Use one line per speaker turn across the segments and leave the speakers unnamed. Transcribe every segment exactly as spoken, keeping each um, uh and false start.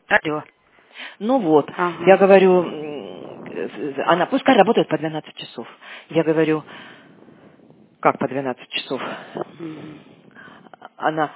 Алло.
Ну вот,
Ага.
я говорю, она пускай работает по двенадцать часов. Я говорю, как по двенадцать часов?
Угу.
Она,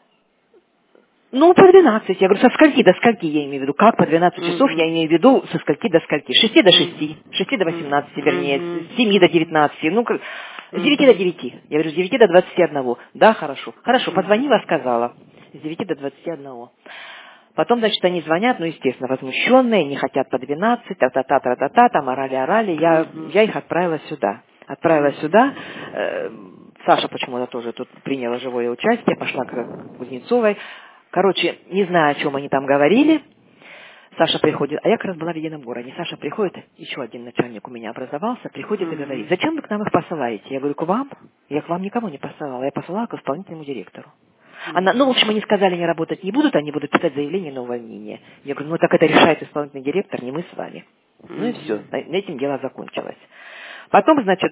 ну, по двенадцать. Я говорю, со скольки до скольки я имею в виду? Как по двенадцать часов я
Угу.
имею в виду со скольки до скольки? С шести до шести, с шести до восемнадцати, вернее, с семи до девятнадцати, ну, как- с девяти до девяти. Я говорю, с девяти до двадцати одного. Да, хорошо. Хорошо, позвонила, сказала. С девяти до двадцати одного. Потом, значит, они звонят, ну, естественно, возмущенные, не хотят по двенадцать, та-та-та, та-та-та, там орали-орали. Я, я их отправила сюда. Отправила сюда. Э, Саша почему-то тоже тут приняла живое участие, пошла к Кузнецовой. Короче, не знаю, о чем они там говорили. Саша приходит, а я как раз была в едином городе. Саша приходит, еще один начальник у меня образовался, приходит и говорит, зачем вы к нам их посылаете? Я говорю, к вам? Я к вам никого не посылала, я посылала к исполнительному директору. Она, ну, в общем, они сказали, они работать не будут, они будут писать заявление на увольнение. Я говорю, ну, так это решает исполнительный директор, не мы с вами. Ну и все, на на этим дело закончилось. Потом, значит,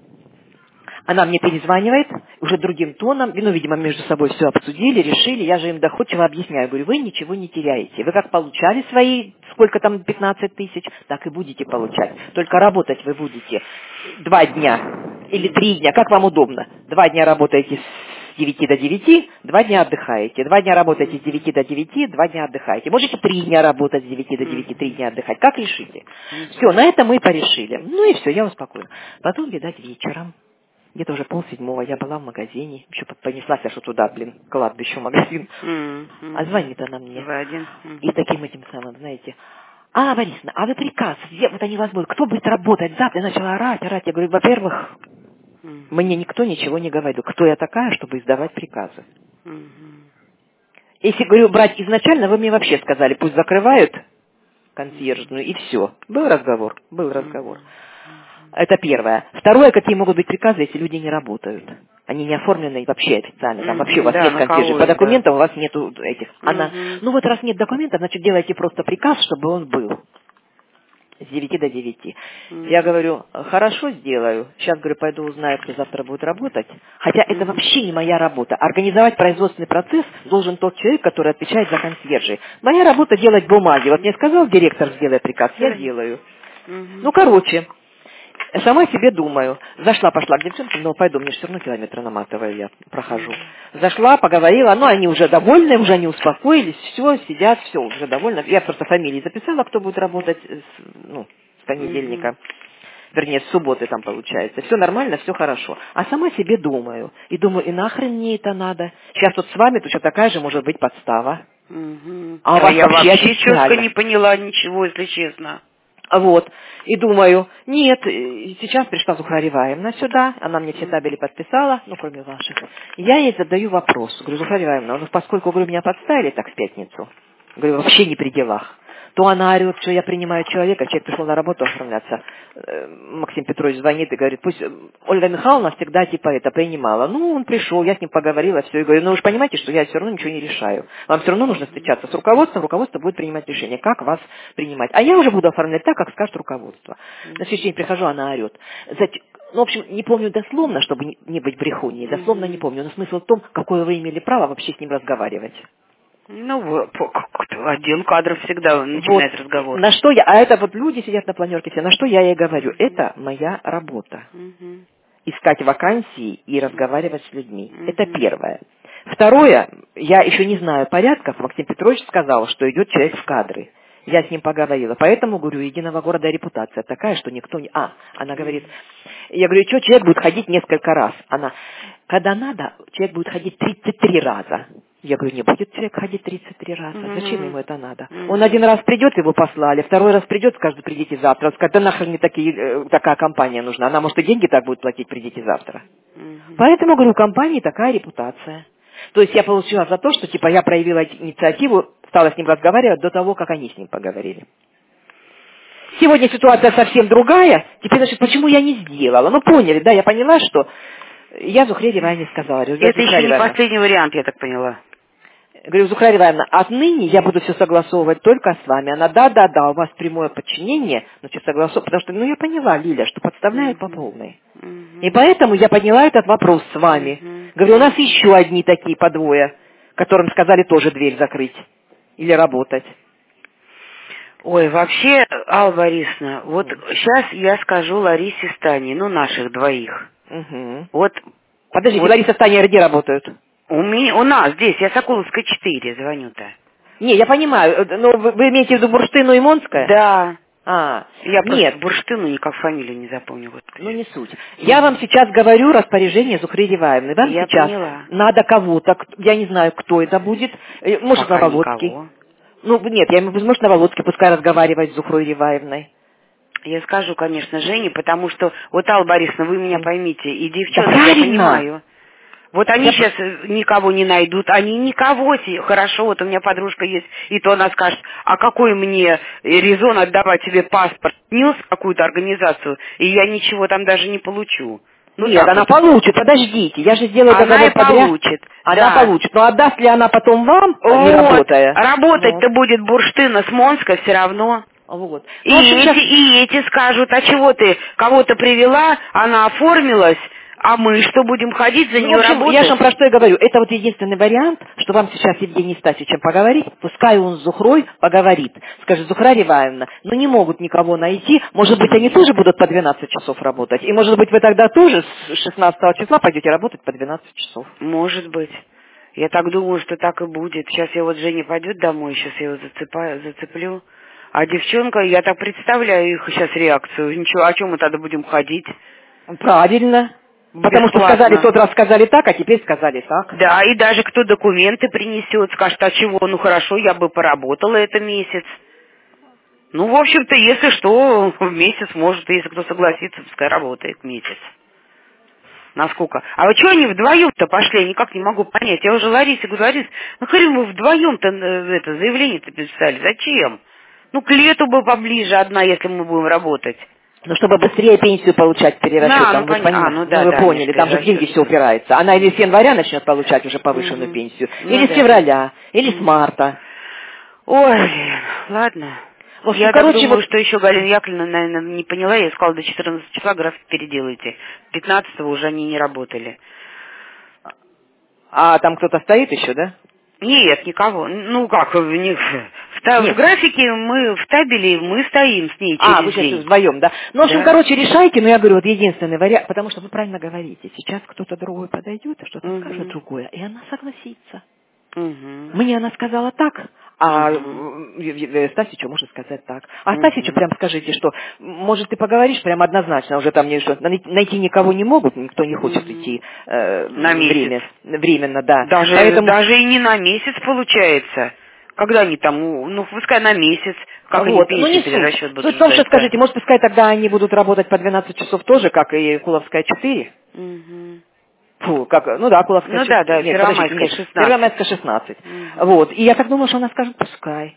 она мне перезванивает, уже другим тоном, ну, видимо, между собой все обсудили, решили, я же им доходчиво объясняю, говорю, вы ничего не теряете. Вы как получали свои, сколько там, пятнадцать тысяч, так и будете получать. Только работать вы будете два дня или три дня, как вам удобно. Два дня работаете с девяти до девяти, два дня отдыхаете. Два дня работаете с девяти до девяти, два дня отдыхаете. Можете три дня работать с девяти до девяти, три дня отдыхать. Как решите? Все, на это мы и порешили. Ну и все, я успокоена. Потом, видать, вечером. Где-то уже полседьмого я была в магазине, еще понеслась аж туда, блин, к кладбищу магазин.
Mm-hmm.
А звонит она мне.
Mm-hmm.
И таким этим самым, знаете, а, Борисовна, а вы приказ, где, вот они вас будут, кто будет работать завтра? Я начала орать, орать. Я говорю, во-первых,
Mm-hmm.
мне никто ничего не говорил. Кто я такая, чтобы издавать приказы?
Mm-hmm.
Если, говорю, брать изначально, вы мне вообще сказали, пусть закрывают консьержную, и все. Был разговор, был разговор. Это первое. Второе, какие могут быть приказы, если люди не работают. Они не оформлены вообще официально. Там вообще у вас
Да,
нет
на
консьержей.
кого
По
их, да.
документам у вас нету этих. Она,
Мгм.
ну вот раз нет документов, значит делайте просто приказ, чтобы он был. С девяти до девяти. Я говорю, хорошо, сделаю. Сейчас, говорю, пойду узнаю, кто завтра будет работать. Хотя это вообще не моя работа. Организовать производственный процесс должен тот человек, который отвечает за консьержей. Моя работа делать бумаги. Вот мне сказал директор, сделай приказ, я делаю.
Мгм.
Ну, короче, сама себе думаю. Зашла, пошла к девчонке, но пойду, мне все равно километры наматываю, я прохожу. Зашла, поговорила, ну, они уже довольны, уже они успокоились, все, сидят, все, уже довольны. Я просто фамилии записала, кто будет работать, с, ну, с понедельника. Вернее, с субботы там получается. Все нормально, все хорошо. А сама себе думаю. И думаю, и нахрен мне это надо? Сейчас вот с вами точно такая же может быть подстава.
Мгм.
А у
А
вас
я
вообще
вообще четко
официально.
не поняла ничего, если честно.
Вот. И думаю, нет, и сейчас пришла Зухра Риваевна сюда, она мне все табели подписала, ну, кроме ваших. Я ей задаю вопрос. Говорю, Зухра Риваевна, ну, поскольку, говорю, меня подставили так в пятницу, говорю, вообще не при делах, то она орет, что я принимаю человека, человек пришел на работу оформляться. Э, Максим Петрович звонит и говорит, пусть Ольга Михайловна всегда типа это принимала. Ну, он пришел, я с ним поговорила, все, и говорю, ну вы же понимаете, что я все равно ничего не решаю. Вам все равно нужно встречаться с руководством, руководство будет принимать решение, как вас принимать. А я уже буду оформлять так, как скажет руководство. На следующий день прихожу, она орет. Зачем? Ну, в общем, не помню дословно, чтобы не не быть брехуней, дословно не помню, но смысл в том, какое вы имели право вообще с ним разговаривать.
Ну, вот, по- как-то отдел кадров всегда
Вот,
начинает разговор.
на что я, а это вот люди сидят на планерке все, на что я ей говорю, это моя работа.
Мгм.
Искать вакансии и разговаривать с людьми. Это
Мгм.
первое. Второе, я еще не знаю порядков, Максим Петрович сказал, что идет человек в кадры. Я с ним поговорила, поэтому, говорю, единого города репутация такая, что никто не... А, она говорит, я говорю, что человек будет ходить несколько раз? Она, когда надо, человек будет ходить тридцать три раза. Я говорю, не будет человек ходить тридцать три раза. Зачем ему это надо? Он один раз придет, его послали, второй раз придет, скажет, придите завтра. Он скажет, да нахрен мне такие, э, такая компания нужна. Она, может, и деньги так будет платить, придите завтра.
Мгм.
Поэтому, говорю, у компании такая репутация. То есть я получила за то, что типа я проявила инициативу, стала с ним разговаривать до того, как они с ним поговорили. Сегодня ситуация совсем другая. Теперь, значит, почему я не сделала? Ну, поняли, да, я поняла, что я Зухре Риваевне сказала. Говорю,
Это
Зухра
еще не
Риваевна,
последний вариант, я так поняла.
говорю, Зухра Риваевна, отныне я буду все согласовывать только с вами. Она, да-да-да, у вас прямое подчинение, значит, согласовывать. Потому что, ну, я поняла, Лиля, что подставляют по полной. И
Мгм.
поэтому я подняла этот вопрос с вами.
Мгм.
Говорю, у нас еще одни такие по двое, которым сказали тоже дверь закрыть или работать.
Ой, вообще, Алла Борисовна, вот сейчас я скажу Ларисе Стане, ну, наших двоих.
Угу.
Вот.
Подождите,
вот
Лариса Стане где работают?
У меня, у нас здесь, я Соколовская четыре звоню-то.
Не, я понимаю, но вы, вы имеете в виду Бурштину и Монская?
Да.
А,
Я
нет.
просто Бурштину никак фамилию не запомню. Вот.
Ну, не суть. Я вам сейчас говорю распоряжение Зухры Реваевны. Вам
Я
сейчас
поняла.
надо кого-то, я не знаю, кто это будет, э, может,
Пока
Новолодский.
никого.
Ну, нет, я ему, может, Новолодский, пускай разговаривает с Зухрой Реваевной.
Я скажу, конечно, Жене, потому что, вот, Алла Борисовна, вы меня поймите, и девчонок
Да,
я
правильно.
понимаю. Вот они
Я...
сейчас никого не найдут, они никого, се- хорошо, вот у меня подружка есть, и то она скажет, а какой мне резон отдавать тебе паспорт, НИЛС какую-то организацию, и я ничего там даже не получу. Ну,
Нет,
так
она
вот.
получит, подождите, я же сделаю
Она
договор
и
подряд.
получит,
Она
да.
получит, но отдаст ли она потом вам, не
Вот,
работая?
работать-то
Вот.
будет Бурштина с Монской все равно.
Вот.
И,
Ну, в общем,
эти,
сейчас...
и эти скажут, а чего ты кого-то привела, она оформилась, а мы что, будем ходить за
Ну, в
нее
общем,
работать?
я же вам про что и говорю. Это вот единственный вариант, что вам сейчас с Евгением Стасичем поговорить. Пускай он с Зухрой поговорит. Скажет, Зухра Реваевна, ну не могут никого найти. Может быть, они тоже будут по двенадцать часов работать. И может быть, вы тогда тоже с шестнадцатого числа пойдете работать по двенадцать часов.
Может быть. Я так думаю, что так и будет. Сейчас я вот Женя пойдет домой, сейчас я его зацепаю, зацеплю. А девчонка, я так представляю их сейчас реакцию. Ничего, о чем мы тогда будем ходить?
Правильно. Потому что
Бесплатно.
сказали, тот раз сказали так, а теперь сказали так.
Да, и даже кто документы принесет, скажет, а чего, ну хорошо, я бы поработала это месяц. Ну, в общем-то, если что, в месяц может, если кто согласится, пускай работает месяц. Насколько? А вот что они вдвоем-то пошли, я никак не могу понять. Я уже Ларисе говорю, Ларис, ну хрен вы вдвоем-то э, это заявление-то писали, зачем? Ну, к лету бы поближе одна, если мы будем работать.
Ну, чтобы быстрее пенсию получать с перерасчетом,
Да, ну,
вы,
пон...
поним-
а, ну,
ну,
да,
вы
да,
поняли,
нет,
там же в деньги
перерасчет.
все упирается. Она или с января начнет получать уже повышенную
Угу.
пенсию,
Ну,
или
да.
с февраля, или с
Угу.
марта.
Ой, блин, ладно.
В общем,
Я так
короче,
думаю,
вот...
что еще Галина Яковлевна, наверное, не поняла. Я ей сказала, до четырнадцатого числа график переделайте. пятнадцатого уже они не работали.
А там кто-то стоит еще, да?
Нет, никого. Ну как, в, них, в, та- в
Нет.
графике мы, в табеле мы стоим с ней
А, вы
через
сейчас
день.
вдвоем, да? Ну, в общем,
Да.
короче, решайте, но я говорю, вот единственный вариант, потому что вы правильно говорите, сейчас кто-то другой подойдет, что-то скажет
Угу.
другое, и она согласится.
Угу.
Мне она сказала так, а
Угу.
э, Стасичу можно сказать так. А Стасичу
Угу.
прям скажите, что, может, ты поговоришь прям однозначно, уже там не, что, най- найти никого не могут, никто не хочет
Угу.
идти э,
На месяц.
время, временно, да.
Даже,
Поэтому,
даже и не на месяц получается. Когда они там, у- ну, пускай на месяц, как они
вот, ну не
пенсию
суть.
перерасчет будут
Суть в том, что
ждать, да.
скажите, может, пускай тогда они будут работать по двенадцать часов тоже, как и Куловская четыре?
Угу.
Фу, как, ну да, Куловская
Ну да, да,
четыре. Нет, подождите,
Первомайская
нет,
шестнадцать.
Первомайская шестнадцать.
Угу.
Вот, и я так думаю, что она скажет, пускай.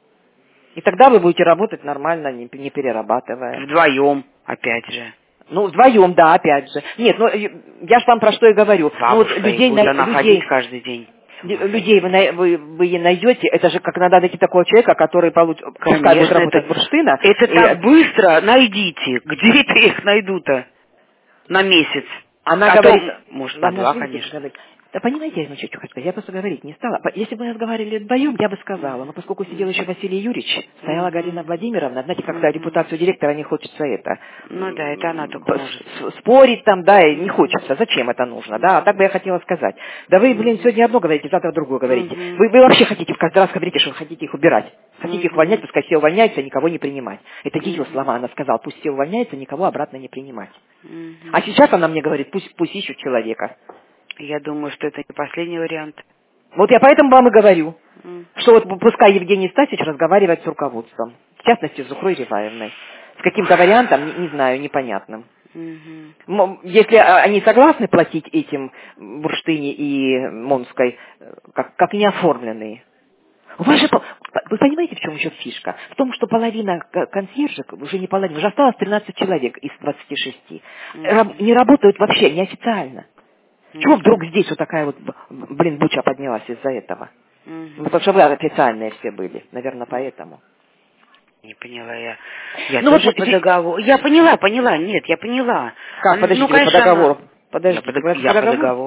И тогда вы будете работать нормально, не, не перерабатывая.
Вдвоем, опять же.
Ну, вдвоем, да, опять же. Нет, ну, э, я же вам про что и говорю. Ну, вот
Бабушка, и
людей,
будет
най-
она
людей,
ходить каждый день. С ума
лю- людей вы,
сойти.
най- вы, вы ей найдете, это же как надо найти такого человека, который получ... пускай будет
Конечно, это,
работать бурштына.
это так
И
быстро найдите. Где это их найду-то? На месяц.
она
А
говорит,
то, может, на
она
два,
же, видите,
конечно.
говорит, да понимаете, я значит, что хочу сказать, я просто говорить не стала. По- Если бы мы разговаривали вдвоем, я бы сказала, но поскольку сидел еще Василий Юрьевич, стояла Галина
Угу.
Владимировна, знаете, как-то
Угу.
репутацию директора не хочется это,
Ну да, это она только
п-
может.
с- спорить там, да, и не
Угу.
хочется. Зачем это нужно, да? А так бы я хотела сказать. Да вы, блин, сегодня одно говорите, завтра другое говорите.
Угу.
Вы, вы вообще хотите, каждый раз говорите, что вы хотите их убирать. Хотите их увольнять,
Угу.
пускай все увольняются, никого не принимать. Это ее
Угу.
слова, она сказала, пусть все увольняются, никого обратно не принимать.
Угу.
А сейчас она мне говорит, пусть, пусть ищут человека.
Я думаю, что это не последний вариант.
Вот я поэтому вам и говорю,
М.
что вот пускай Евгений Стасич разговаривает с руководством, в частности, с Зухрой Реваевной, с каким-то вариантом, не, не знаю, непонятным.
Мгм.
М, Если а, они согласны платить этим Бурштыне и Монской, э, как, как неоформленные. У вас же, по- вы понимаете, в чем еще фишка? В том, что половина к- консьержек, уже не половина, уже осталось тринадцать человек из двадцати шести, раб- не работают вообще неофициально. Чего
Мгм.
вдруг здесь вот такая вот, б- блин, буча поднялась из-за этого?
Мгм.
Ну, потому что вы официальные все были, наверное, поэтому.
Не поняла я. Я
Ну вот
тоже
вы-
по
си-
договору. Я поняла, поняла, нет, я поняла.
Как,
Она-
подождите,
ну,
вы по
конечно,
договору?
она... Я,
Подождите,
по, дог-
вы
я
по
по
договору?
договору.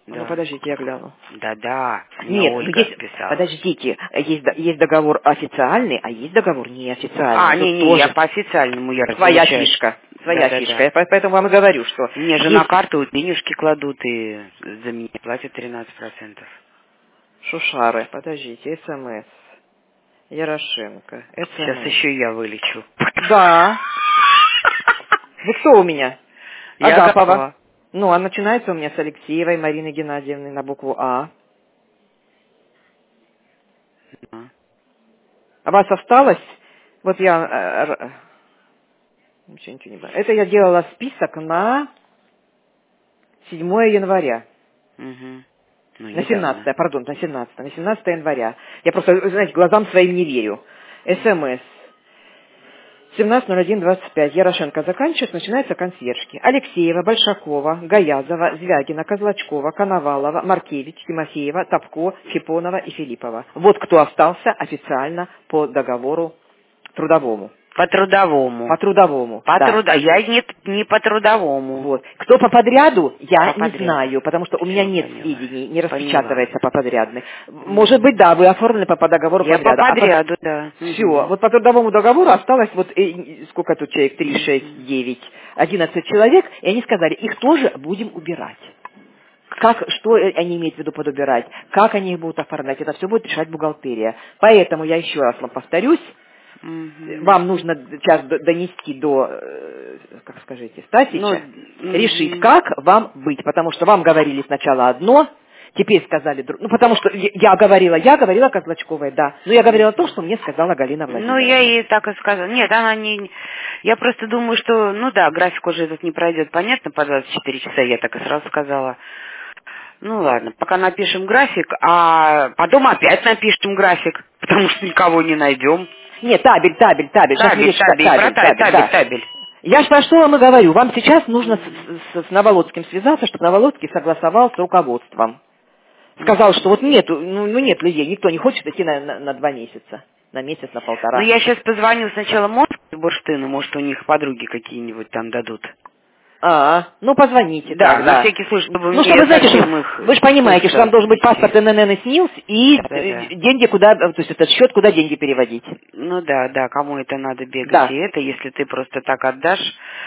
Да.
Ну, подождите, я гляну.
Да-да, мне
Нет,
Ольга
есть,
писала.
подождите, есть, до- есть договор официальный, а есть договор неофициальный.
А,
Тут
не-не,
тоже
я по официальному я
своя
различаю.
фишка, своя
Да-да-да.
фишка. Я по- поэтому вам и говорю, что
Мне же
есть...
на карту денежки кладут и за меня платят тринадцать процентов.
Шушары, подождите, СМС. Ярошенко,
Сейчас
СМС.
еще я вылечу.
Да. Вы кто у меня?
Я
Агапова.
готова.
Ну, а начинается у меня с Алексеевой Марины Геннадьевны на букву А. А вас осталось? Вот я... э, р- Ничего, ничего не знаю. Это я делала список на седьмое января.
Угу. Ну,
На
недавно.
семнадцатое, пардон, на семнадцатое. На семнадцатое января. Я просто, вы знаете, глазам своим не верю. СМС. семнадцать ноль один двадцать пять. Ярошенко заканчивает, начинаются консьержки. Алексеева, Большакова, Гаязова, Звягина, Козлачкова, Коновалова, Маркевич, Тимофеева, Топко, Фипонова и Филиппова. Вот кто остался официально по договору трудовому.
По трудовому.
По трудовому,
По
да.
труда. Я не, не по трудовому.
Вот. Кто по подряду, я
По
не
подряду.
знаю, потому что у меня
Всё,
нет
поняла.
сведений, не
Поняла.
распечатывается по подрядной. Может быть, да, вы оформлены по, по договору
Я по
подряда.
подряду, да.
Все,
Мгм.
вот по трудовому договору осталось вот, э, сколько тут человек, три, шесть, девять, одиннадцать человек, и они сказали, их тоже будем убирать. Как, что э, они имеют в виду под убирать, как они их будут оформлять, это все будет решать бухгалтерия. Поэтому я еще раз вам повторюсь,
Мгм.
вам нужно сейчас д- донести до, э, как скажите, Стасича,
Ну,
решить,
мгм.
как вам быть, потому что вам говорили сначала одно, теперь сказали другое. Ну, потому что я я говорила, я говорила Козлачковой, да, но я говорила то, что мне сказала Галина
Ну,
Владимировна.
я ей так и сказала. Нет, она не... Я просто думаю, что, ну да, график уже этот не пройдет, понятно, по двадцать четыре часа, я так и сразу сказала. Ну ладно, пока напишем график, а потом опять напишем график, потому что никого не найдем.
Нет, табель, табель, табель, сейчас
Табель,
речь та-
табель, про
табель,
табель,
табель,
табель,
да.
табель.
Я ж про что вам и говорю, вам сейчас нужно с, с- с Новолодским связаться, чтобы Новолодский согласовал с руководством. Сказал, что вот нету, ну, ну нет людей, никто не хочет идти на, на- на два месяца, на месяц, на
Ну,
полтора.
я сейчас позвоню сначала Москве, Бурштину, может, у них подруги какие-нибудь там дадут.
А, ну позвоните
Да, на
тогда.
всякий случай, чтобы
Ну,
мне
чтобы, знаете,
совсем
что,
их...
вы же понимаете, что там должен быть паспорт эн эн эн и СНИЛС и
Да-да-да.
э, деньги куда, то есть этот счет, куда деньги переводить.
Ну да, да, кому это надо бегать
Да.
и это, если ты просто так отдашь,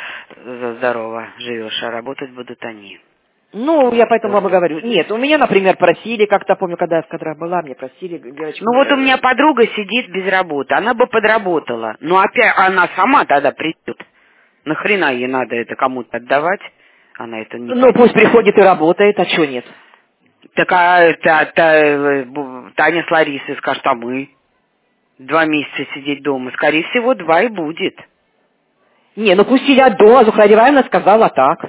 за здорово живешь, а работать будут они.
Ну, я поэтому вам и
Здорово.
говорю. Нет, у меня, например, просили, как-то помню, когда я в кадрах была, мне просили, девочку...
Ну вот у
э,
меня подруга сидит без работы, она бы подработала, но опять она сама тогда придет. Нахрена ей надо это кому-то отдавать? Она это не
Ну,
поймет.
пусть приходит и работает, а что нет?
Так а та- та- э, бу- Таня с Ларисой скажет, а мы два месяца сидеть дома. Скорее всего, два и будет.
Не, ну пусть сидят дома, Зухра Ивановна сказала так.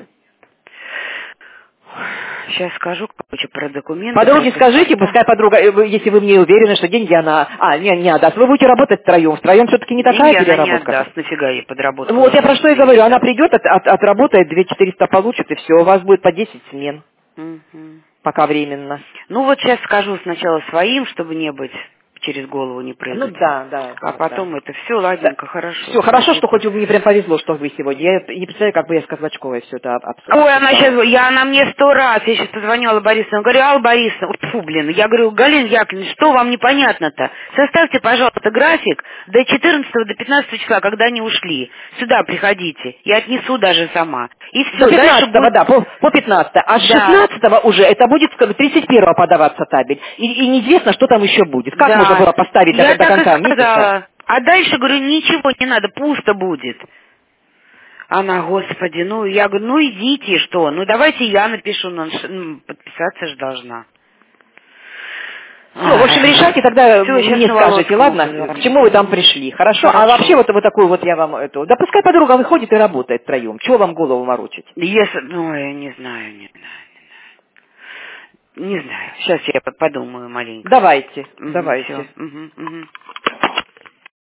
Сейчас скажу, короче, про документы.
Подруге
про
скажите,
паспорта.
пускай подруга, э, вы- если вы мне уверены, что деньги она... А, не, не отдаст. Вы будете работать втроем. Втроем все-таки не такая
Деньги она не
переработка.
отдаст. Нафига ей подработку?
Вот я
нужно
про что и
деньги
говорю. Она
давать.
придет, от, от- отработает, две тысячи четыреста получит, и все. У вас будет по десять смен.
Мгм.
Пока временно.
Ну вот сейчас скажу сначала своим, чтобы не быть через голову не
Ну
прыгать.
да, да.
А
да,
потом
да.
это все ладненько, хорошо.
Все, хорошо,
Спасибо.
что хоть мне прям повезло, что вы сегодня. Я не представляю, как бы я с Козлачковой все это об- обсуждала.
Ой, она сейчас, я, она мне сто раз, я сейчас позвонила Алле Борисовне, говорю, Алла Борисовна, ой, фу, блин, я говорю, Галина Яковлевна, что вам непонятно-то? Составьте, пожалуйста, график до четырнадцатого, до пятнадцатого числа, когда они ушли. Сюда приходите, я отнесу даже сама. И все,
До
дальше
пятнадцатого,
будет...
да, по, по пятнадцатое. А с
Да.
шестнадцатого уже это будет как тридцать первого подаваться табель. И, и неизвестно, что там еще будет. Как
Да.
можно было поставить
Я
до, до
так
конца
и
месяца?
сказала. А дальше, говорю, ничего не надо, пусто будет. Она, господи, ну, я говорю, ну идите, что? Ну, давайте я напишу, ну, ш- ну, подписаться же должна.
Все, в общем, решайте, тогда
Всё, щас
мне
на
скажете,
Володьку
ладно,
позвоню.
к чему вы там пришли. Хорошо? А
Хорошо.
вообще вот, вот такую вот я вам эту... Да пускай подруга выходит и работает втроем. Чего вам голову морочить?
Если, ну, я не знаю, не знаю, не знаю. Не знаю. Сейчас я подумаю маленько.
Давайте,
Угу,
давайте.
все. Угу, угу.